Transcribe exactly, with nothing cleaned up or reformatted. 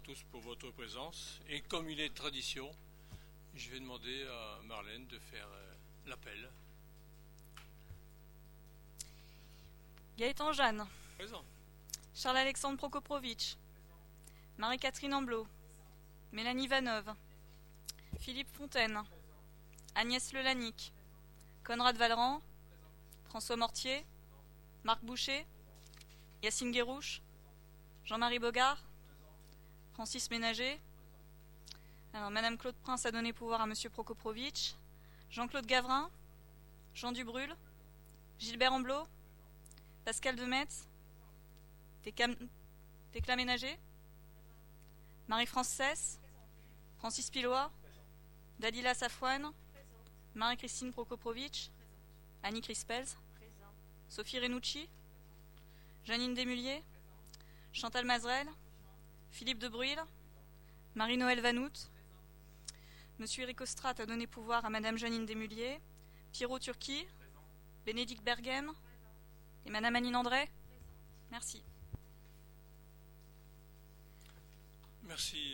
tous pour votre présence. Et comme il est tradition, je vais demander à Marlène de faire euh, l'appel. Gaëtan Jeanne. Présent. Charles-Alexandre Prokoprovitch. Marie-Catherine Amblot. Mélanie Vaneuve. Philippe Fontaine. Agnès Lelanic. Conrad Valran. François Mortier. Marc Boucher. Yacine Guérouche. Jean-Marie Bogart. Francis Ménager. Alors, Madame Claude Prince a donné pouvoir à Monsieur Prokoprovitch. Jean-Claude Gavrin. Jean Dubrul. Gilbert Amblot. Pascal Demetz. Thécla Ménager. Marie-France Cesse. Francis Pilois. Dalila Safouane. Marie-Christine Prokoprovitch. Annie Crispels. Sophie Renucci. Janine Desmulliers. Chantal Mazerel. Philippe de Bruyl. Marie-Noël Vanout. Monsieur Eric Ostrat a donné pouvoir à Madame Janine Desmulliers. Pierrot Turki. Bénédicte Berghem. Et Madame Anine André. Merci. Merci